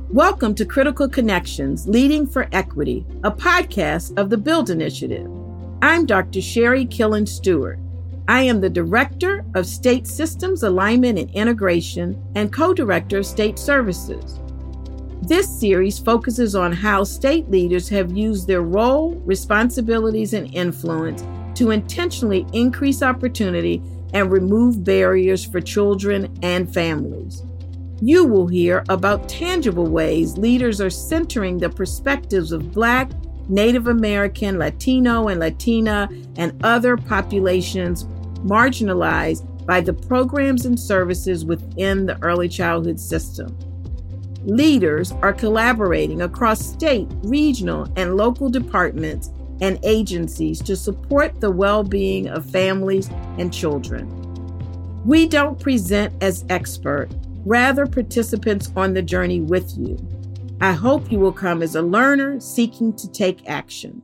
Welcome to Critical Connections, Leading for Equity, a podcast of the BUILD Initiative. I'm Dr. Sherry Killen Stewart. I am the Director of State Systems Alignment and Integration and Co-Director of State Services. This series focuses on how state leaders have used their role, responsibilities, and influence to intentionally increase opportunity and remove barriers for children and families. You will hear about tangible ways leaders are centering the perspectives of Black, Native American, Latino, and Latina, and other populations marginalized by the programs and services within the early childhood system. Leaders are collaborating across state, regional, and local departments and agencies to support the well-being of families and children. We don't present as experts, rather participants on the journey with you. I hope you will come as a learner seeking to take action.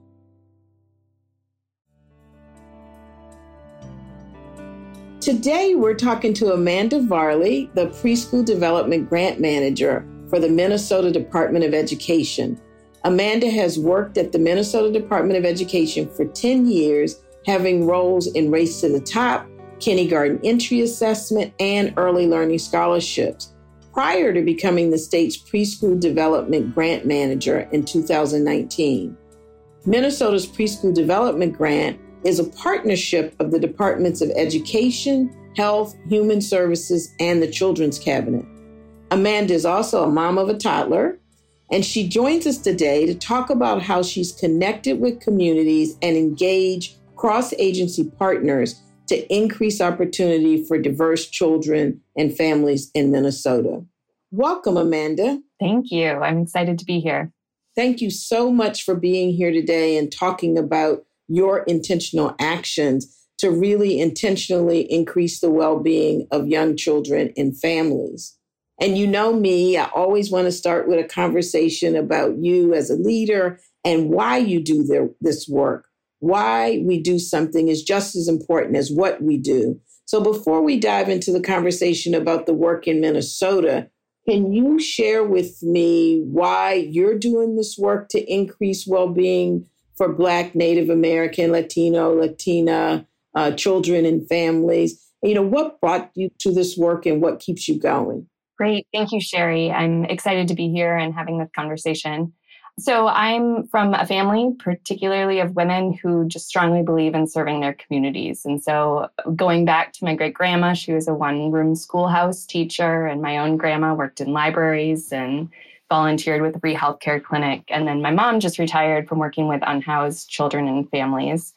Today, we're talking to Amanda Varley, the Preschool Development Grant Manager for the Minnesota Department of Education. Amanda has worked at the Minnesota Department of Education for 10 years, having roles in Race to the Top, kindergarten entry assessment, and early learning scholarships, prior to becoming the state's preschool development grant manager in 2019. Minnesota's Preschool Development Grant is a partnership of the Departments of Education, Health, Human Services, and the Children's Cabinet. Amanda is also a mom of a toddler, and she joins us today to talk about how she's connected with communities and engaged cross-agency partners to increase opportunity for diverse children and families in Minnesota. Welcome, Amanda. Thank you. I'm excited to be here. Thank you so much for being here today and talking about your intentional actions to really intentionally increase the well-being of young children and families. And you know me, I always want to start with a conversation about you as a leader and why you do this work. Why we do something is just as important as what we do. So before we dive into the conversation about the work in Minnesota, can you share with me why you're doing this work to increase well-being for Black, Native American, Latino, Latina children and families? You know, what brought you to this work and what keeps you going? Great. Thank you, Sherry. I'm excited to be here and having this conversation. So I'm from a family, particularly of women who just strongly believe in serving their communities. And so going back to my great-grandma, she was a one-room schoolhouse teacher, and my own grandma worked in libraries and volunteered with a free healthcare clinic. And then my mom just retired from working with unhoused children and families.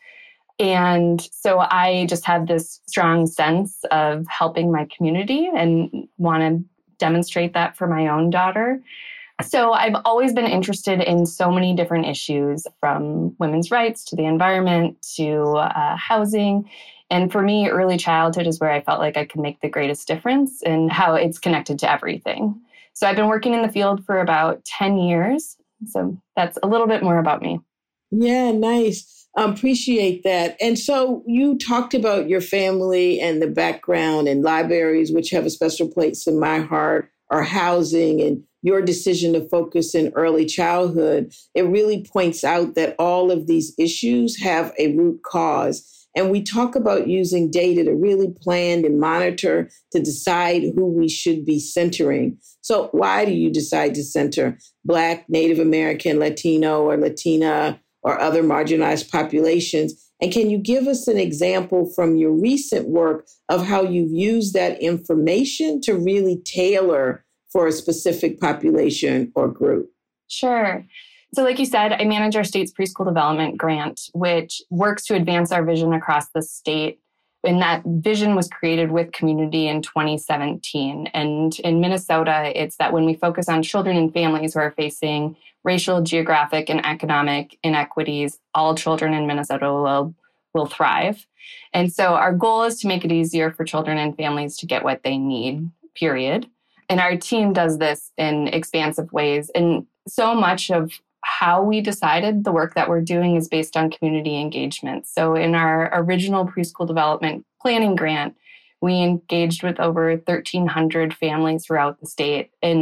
And so I just have this strong sense of helping my community and want to demonstrate that for my own daughter. So I've always been interested in so many different issues, from women's rights to the environment to housing. And for me, early childhood is where I felt like I could make the greatest difference and how it's connected to everything. So I've been working in the field for about 10 years. So that's a little bit more about me. Yeah, nice. Appreciate that. And so you talked about your family and the background and libraries, which have a special place in my heart, or housing, and your decision to focus in early childhood. It really points out that all of these issues have a root cause. And we talk about using data to really plan and monitor to decide who we should be centering. So why do you decide to center Black, Native American, Latino, or Latina, or other marginalized populations? And can you give us an example from your recent work of how you've used that information to really tailor for a specific population or group? Sure. So like you said, I manage our state's preschool development grant, which works to advance our vision across the state. And that vision was created with community in 2017. And in Minnesota, it's that when we focus on children and families who are facing racial, geographic, and economic inequities, all children in Minnesota will thrive. And so our goal is to make it easier for children and families to get what they need, period. And our team does this in expansive ways. And so much of how we decided the work that we're doing is based on community engagement. So in our original preschool development planning grant, we engaged with over 1,300 families throughout the state. And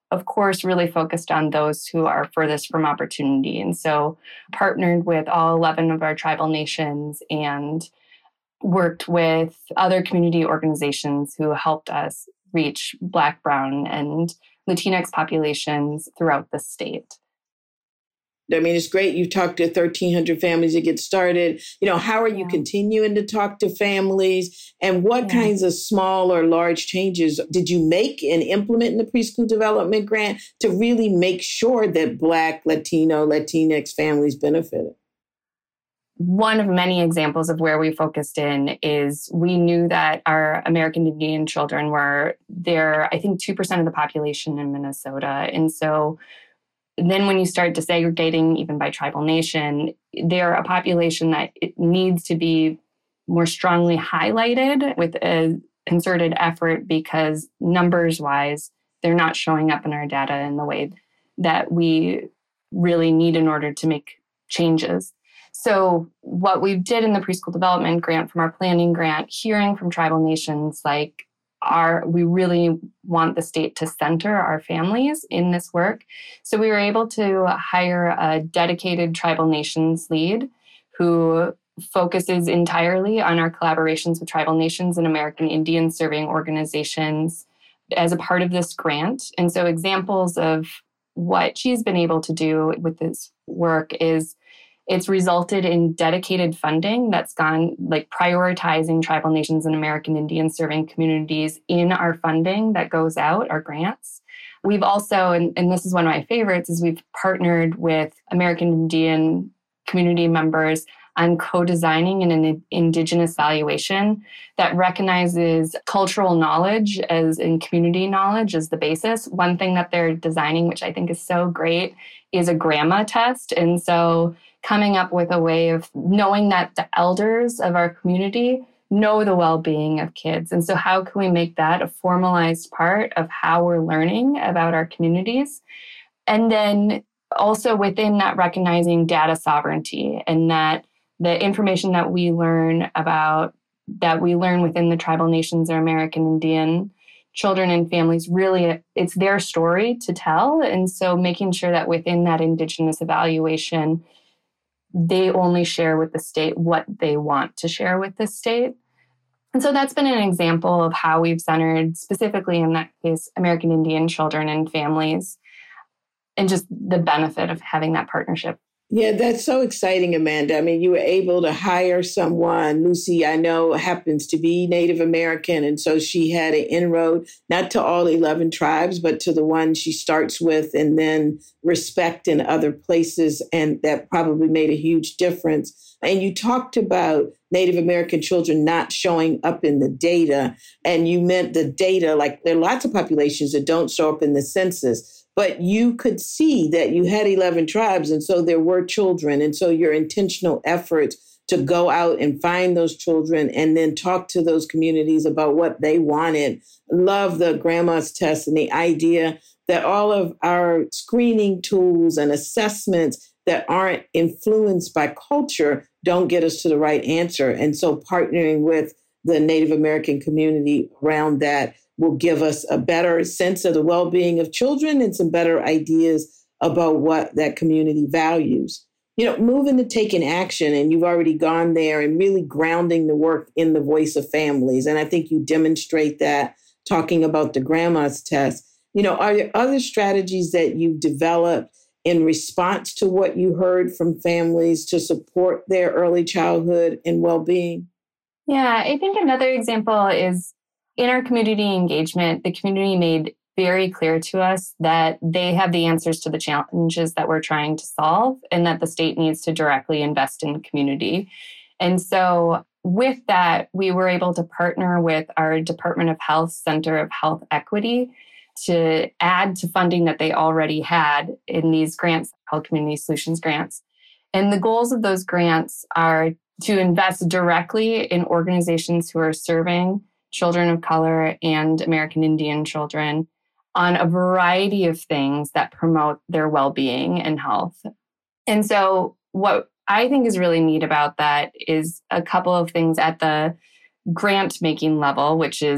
of course, really focused on those who are furthest from opportunity. And so partnered with all 11 of our tribal nations and worked with other community organizations who helped us reach Black, Brown, and Latinx populations throughout the state. I mean, it's great. You've talked to 1,300 families to get started. How are you continuing to talk to families? And what kinds of small or large changes did you make and implement in the preschool development grant to really make sure that Black, Latino, Latinx families benefited? One of many examples of where we focused in is we knew that our American Indian children were there, I think 2% of the population in Minnesota. And so then when you start disaggregating even by tribal nation, they're a population that it needs to be more strongly highlighted with a concerted effort because numbers-wise, they're not showing up in our data in the way that we really need in order to make changes. So what we did in the preschool development grant from our planning grant, hearing from tribal nations like we really want the state to center our families in this work. So we were able to hire a dedicated tribal nations lead who focuses entirely on our collaborations with tribal nations and American Indian serving organizations as a part of this grant. And so examples of what she's been able to do with this work is it's resulted in dedicated funding that's gone prioritizing tribal nations and American Indian serving communities in our funding that goes out, our grants. We've also, and this is one of my favorites, is we've partnered with American Indian community members on co-designing an Indigenous valuation that recognizes cultural knowledge and community knowledge as the basis. One thing that they're designing, which I think is so great, is a grandma test. And so coming up with a way of knowing that the elders of our community know the well-being of kids. And so how can we make that a formalized part of how we're learning about our communities? And then also within that, recognizing data sovereignty and that the information that we learn within the tribal nations or American Indian children and families, really, it's their story to tell. And so making sure that within that Indigenous evaluation, they only share with the state what they want to share with the state. And so that's been an example of how we've centered, specifically in that case, American Indian children and families, and just the benefit of having that partnership. Yeah, that's so exciting, Amanda. I mean, you were able to hire someone. Lucy, I know, happens to be Native American. And so she had an inroad, not to all 11 tribes, but to the one she starts with, and then respect in other places. And that probably made a huge difference. And you talked about Native American children not showing up in the data. And you meant the data, like there are lots of populations that don't show up in the census. But you could see that you had 11 tribes, and so there were children. And so your intentional efforts to go out and find those children and then talk to those communities about what they wanted. Love the grandma's test and the idea that all of our screening tools and assessments that aren't influenced by culture don't get us to the right answer. And so partnering with the Native American community around that will give us a better sense of the well-being of children and some better ideas about what that community values. Moving to taking action, and you've already gone there, and really grounding the work in the voice of families. And I think you demonstrate that talking about the grandma's test. Are there other strategies that you've developed in response to what you heard from families to support their early childhood and well-being? Yeah, I think another example is in our community engagement, the community made very clear to us that they have the answers to the challenges that we're trying to solve and that the state needs to directly invest in the community. And so with that, we were able to partner with our Department of Health Center of Health Equity to add to funding that they already had in these grants called Community Solutions Grants. And the goals of those grants are to invest directly in organizations who are serving children of color and American Indian children on a variety of things that promote their well-being and health. And so what I think is really neat about that is a couple of things at the grant-making level, which is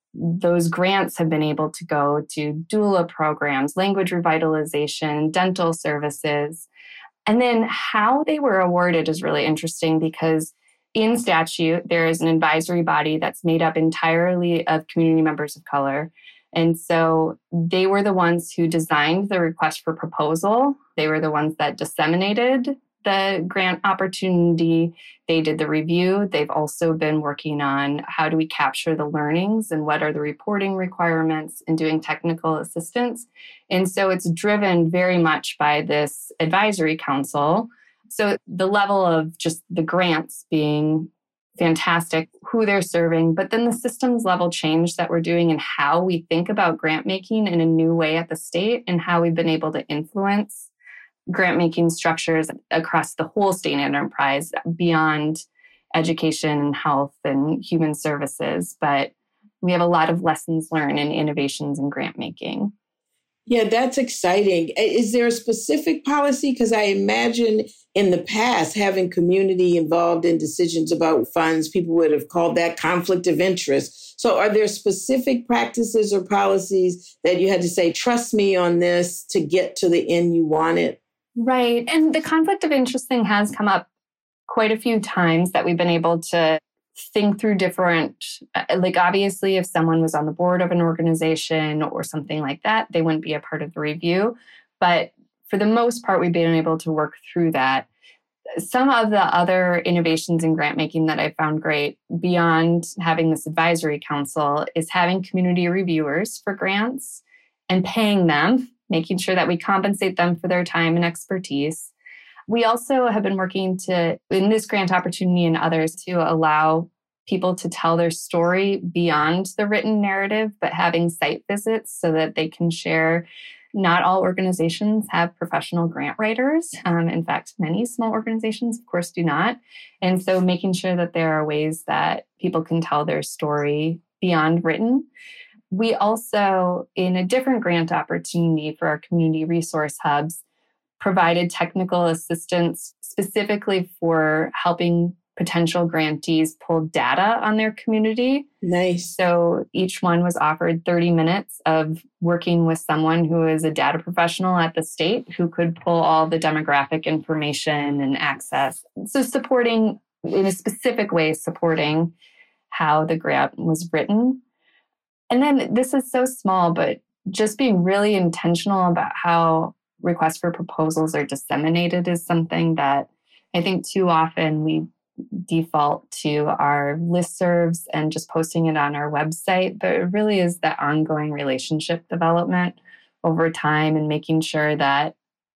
those grants have been able to go to doula programs, language revitalization, dental services. And then how they were awarded is really interesting because in statute, there is an advisory body that's made up entirely of community members of color. And so they were the ones who designed the request for proposal. They were the ones that disseminated the grant opportunity. They did the review. They've also been working on how do we capture the learnings and what are the reporting requirements and doing technical assistance. And so it's driven very much by this advisory council. So the level of just the grants being fantastic, who they're serving, but then the systems level change that we're doing and how we think about grant making in a new way at the state and how we've been able to influence grant making structures across the whole state enterprise beyond education and health and human services. But we have a lot of lessons learned and innovations in grant making. Yeah, that's exciting. Is there a specific policy? Because I imagine in the past, having community involved in decisions about funds, people would have called that conflict of interest. So are there specific practices or policies that you had to say, trust me on this to get to the end you wanted? Right. And the conflict of interest thing has come up quite a few times that we've been able to think through different, like obviously if someone was on the board of an organization or something like that, they wouldn't be a part of the review. But for the most part, we've been able to work through that. Some of the other innovations in grant making that I found great beyond having this advisory council is having community reviewers for grants and paying them, making sure that we compensate them for their time and expertise. We also have been working in this grant opportunity and others, to allow people to tell their story beyond the written narrative, but having site visits so that they can share. Not all organizations have professional grant writers. In fact, many small organizations, of course, do not. And so making sure that there are ways that people can tell their story beyond written. We also, in a different grant opportunity for our community resource hubs, provided technical assistance specifically for helping potential grantees pull data on their community. Nice. So each one was offered 30 minutes of working with someone who is a data professional at the state who could pull all the demographic information and access. So supporting, in a specific way, supporting how the grant was written. And then this is so small, but just being really intentional about how requests for proposals are disseminated is something that I think too often we default to our listservs and just posting it on our website. But it really is that ongoing relationship development over time and making sure that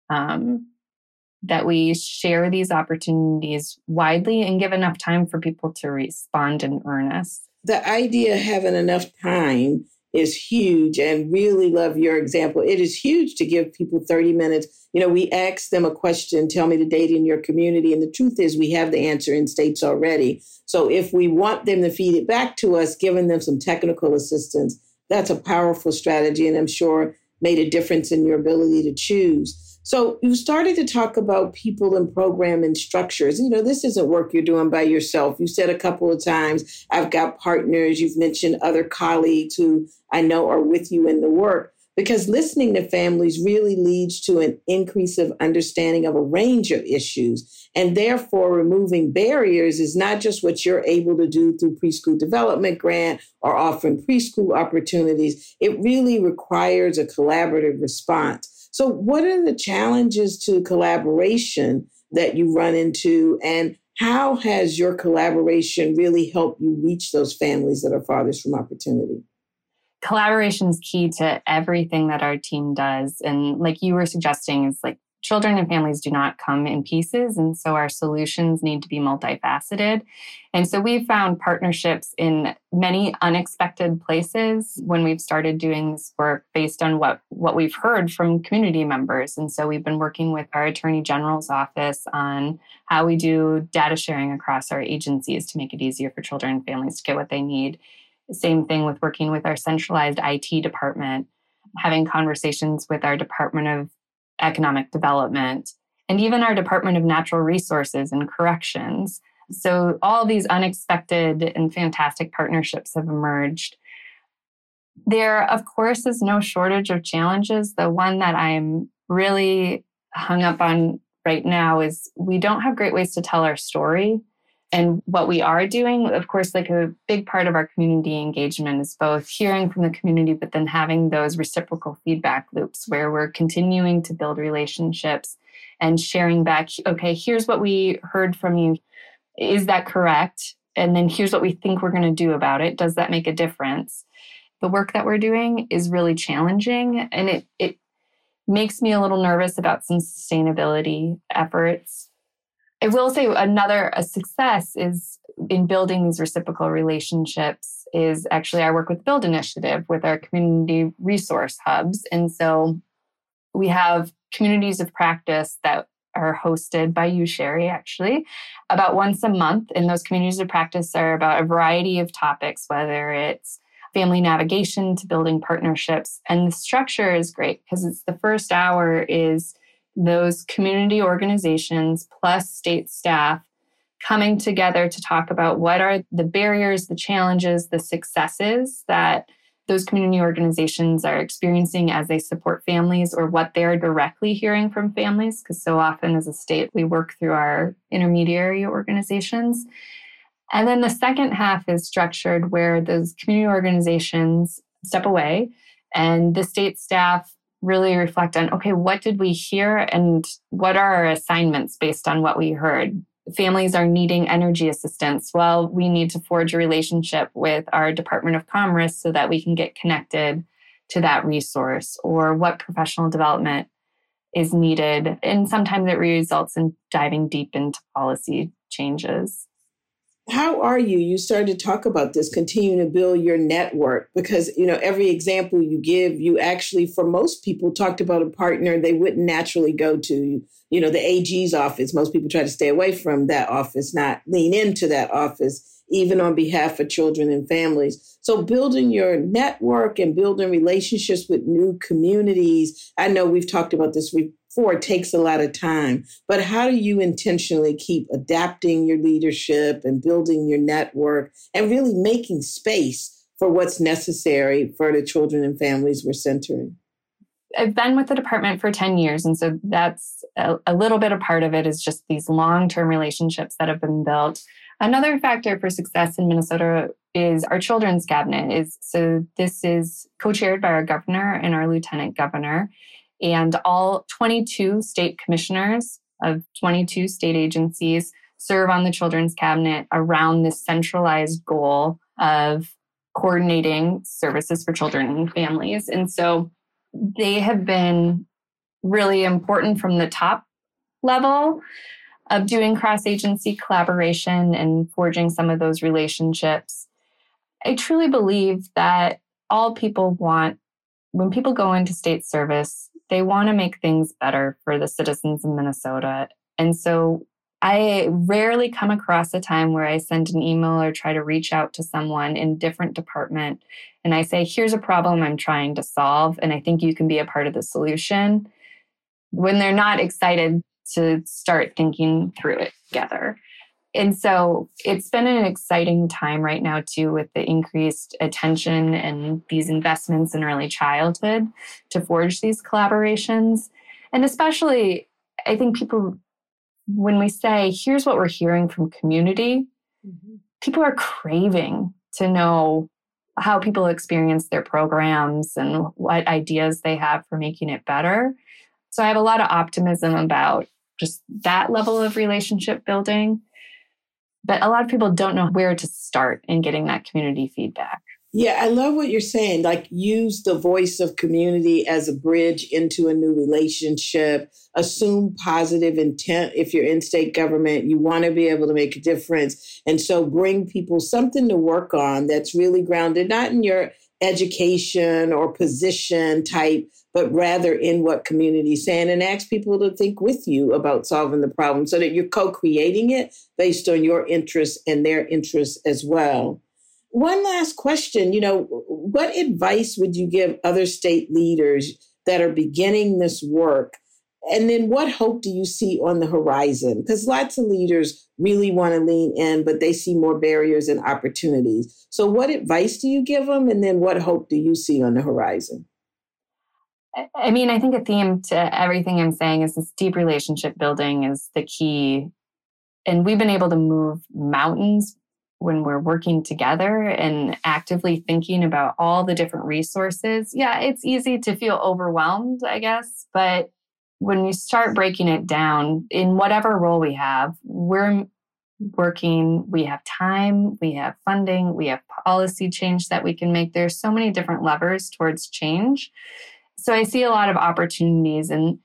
that we share these opportunities widely and give enough time for people to respond in earnest. The idea of having enough time is huge, and really love your example. It is huge to give people 30 minutes. You know, we ask them a question, tell me the date in your community. And the truth is we have the answer in states already. So if we want them to feed it back to us, giving them some technical assistance, that's a powerful strategy. And I'm sure made a difference in your ability to choose. So you started to talk about people and program and structures. You know, this isn't work you're doing by yourself. You said a couple of times, I've got partners. You've mentioned other colleagues who I know are with you in the work, because listening to families really leads to an increase of understanding of a range of issues. And therefore, removing barriers is not just what you're able to do through preschool development grant or offering preschool opportunities. It really requires a collaborative response. So what are the challenges to collaboration that you run into, and how has your collaboration really helped you reach those families that are farthest from opportunity? Collaboration is key to everything that our team does. And like you were suggesting, is like children and families do not come in pieces. And so our solutions need to be multifaceted. And so we've found partnerships in many unexpected places when we've started doing this work based on what we've heard from community members. And so we've been working with our Attorney General's office on how we do data sharing across our agencies to make it easier for children and families to get what they need. Same thing with working with our centralized IT department, having conversations with our Department of Economic Development, and even our Department of Natural Resources and Corrections. So all these unexpected and fantastic partnerships have emerged. There, of course, is no shortage of challenges. The one that I'm really hung up on right now is we don't have great ways to tell our story. And what we are doing, of course, like a big part of our community engagement is both hearing from the community, but then having those reciprocal feedback loops where we're continuing to build relationships and sharing back, okay, here's what we heard from you. Is that correct? And then here's what we think we're going to do about it. Does that make a difference? The work that we're doing is really challenging, and it makes me a little nervous about some sustainability efforts. I will say a success is in building these reciprocal relationships is actually our work with Build Initiative with our community resource hubs. And so we have communities of practice that are hosted by you, Sherry, actually, about once a month. And those communities of practice are about a variety of topics, whether it's family navigation to building partnerships. And the structure is great because it's the first hour is those community organizations plus state staff coming together to talk about what are the barriers, the challenges, the successes that those community organizations are experiencing as they support families or what they're directly hearing from families. Because so often as a state, we work through our intermediary organizations. And then the second half is structured where those community organizations step away and the state staff really reflect on, okay, what did we hear and what are our assignments based on what we heard? Families are needing energy assistance. Well, we need to forge a relationship with our Department of Commerce so that we can get connected to that resource, or what professional development is needed. And sometimes it results in diving deep into policy changes. How are you? You started to talk about this, continuing to build your network, because, every example you give, you actually, for most people, talked about a partner they wouldn't naturally go to. The AG's office, most people try to stay away from that office, not lean into that office, even on behalf of children and families. So building your network and building relationships with new communities, I know we've talked about this before, it takes a lot of time, but how do you intentionally keep adapting your leadership and building your network and really making space for what's necessary for the children and families we're centering? I've been with the department for 10 years. And so that's a little bit of part of it is just these long-term relationships that have been built. Another factor for success in Minnesota is our children's cabinet. This is co-chaired by our governor and our lieutenant governor. And all 22 state commissioners of 22 state agencies serve on the children's cabinet around this centralized goal of coordinating services for children and families. And so they have been really important from the top level of doing cross-agency collaboration and forging some of those relationships. I truly believe that all people want, when people go into state service, they want to make things better for the citizens in Minnesota. And so I rarely come across a time where I send an email or try to reach out to someone in a different department and I say, here's a problem I'm trying to solve, and I think you can be a part of the solution, when they're not excited to start thinking through it together. And so it's been an exciting time right now, too, with the increased attention and these investments in early childhood to forge these collaborations. And especially, I think people, when we say, here's what we're hearing from community, people are craving to know how people experience their programs and what ideas they have for making it better. So I have a lot of optimism about just that level of relationship building. But a lot of people don't know where to start in getting that community feedback. Yeah, I love what you're saying. Like, use the voice of community as a bridge into a new relationship. Assume positive intent. If you're in state government, you want to be able to make a difference. And so bring people something to work on that's really grounded, not in your education or position type, but rather in what community is saying, and ask people to think with you about solving the problem so that you're co-creating it based on your interests and their interests as well. One last question, what advice would you give other state leaders that are beginning this work And then what hope do you see on the horizon? Because lots of leaders really want to lean in, but they see more barriers and opportunities. So what advice do you give them? And then what hope do you see on the horizon? I mean, I think a theme to everything I'm saying is this deep relationship building is the key. And we've been able to move mountains when we're working together and actively thinking about all the different resources. Yeah, it's easy to feel overwhelmed, I guess. But when you start breaking it down in whatever role we have, we're working, we have time, we have funding, we have policy change that we can make. There's so many different levers towards change. So I see a lot of opportunities, and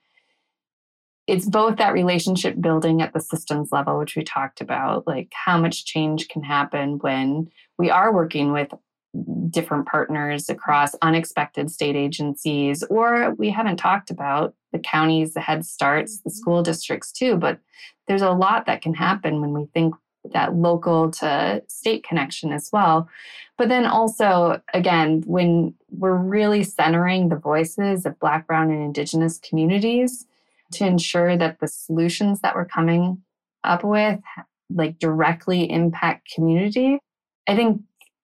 it's both that relationship building at the systems level, which we talked about, like how much change can happen when we are working with different partners across unexpected state agencies, or we haven't talked about the counties, the Head Starts, the school districts too. But there's a lot that can happen when we think that local to state connection as well. But then also, again, when we're really centering the voices of Black, Brown, and Indigenous communities to ensure that the solutions that we're coming up with like directly impact community, I think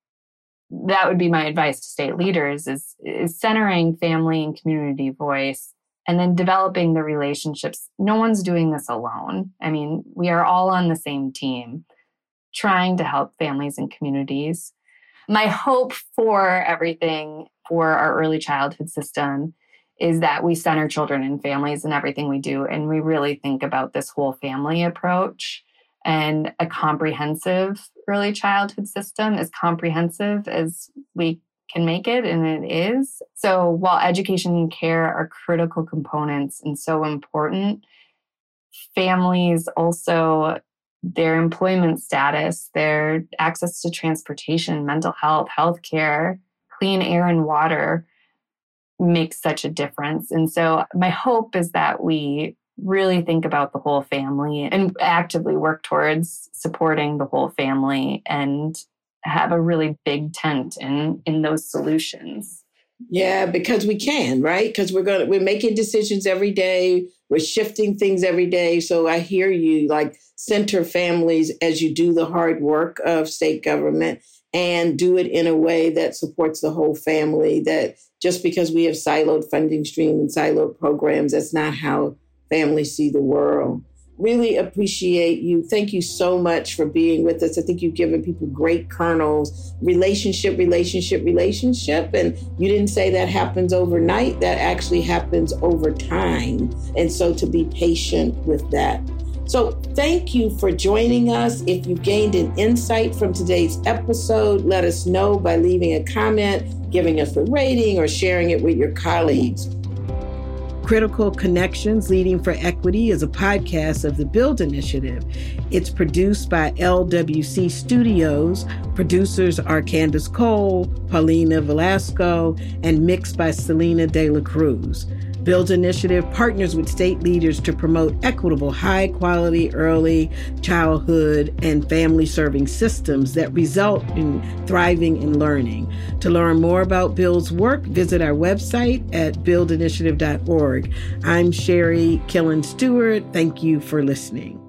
that would be my advice to state leaders is centering family and community voice and then developing the relationships. No one's doing this alone. I mean, we are all on the same team trying to help families and communities. My hope for everything for our early childhood system is that we center children and families in everything we do. And we really think about this whole family approach, and a comprehensive early childhood system, as comprehensive as we can make it, and it is. So while education and care are critical components and so important, families also, their employment status, their access to transportation, mental health, healthcare, clean air and water makes such a difference. And so my hope is that we really think about the whole family and actively work towards supporting the whole family and have a really big tent in those solutions. Yeah, because we can, right? Because we're making decisions every day. We're shifting things every day. So I hear you, like center families as you do the hard work of state government and do it in a way that supports the whole family. That just because we have siloed funding stream and siloed programs, that's not how families see the world. Really appreciate you. Thank you so much for being with us. I think you've given people great kernels. Relationship. And you didn't say that happens overnight. That actually happens over time. And so to be patient with that. So thank you for joining us. If you gained an insight from today's episode, let us know by leaving a comment, giving us a rating, or sharing it with your colleagues. Critical Connections, Leading for Equity is a podcast of the Build Initiative. It's produced by LWC Studios. Producers are Candace Cole, Paulina Velasco, and mixed by Selena De La Cruz. Build Initiative partners with state leaders to promote equitable, high-quality early childhood and family-serving systems that result in thriving and learning. To learn more about Build's work, visit our website at buildinitiative.org. I'm Sherry Killen Stewart. Thank you for listening.